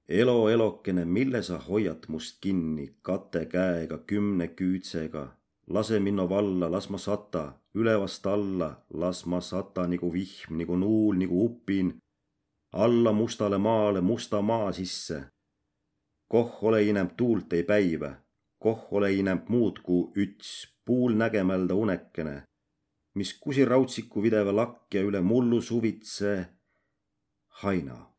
Elo elokene, mille sa hoiad must kinni kate käega 10 küütsega? Lase minno valla, las ma sata, ülevast alla, las ma sata nigu vihm, nigu nuul, nigu upin, alla mustale maale, musta maa sisse. Koh ole inemp tuult ei päivä, koh ole inemp muud kui üts puul nägemälda unekene, mis kusi rautsiku videva lakja üle mullu suvitse haina.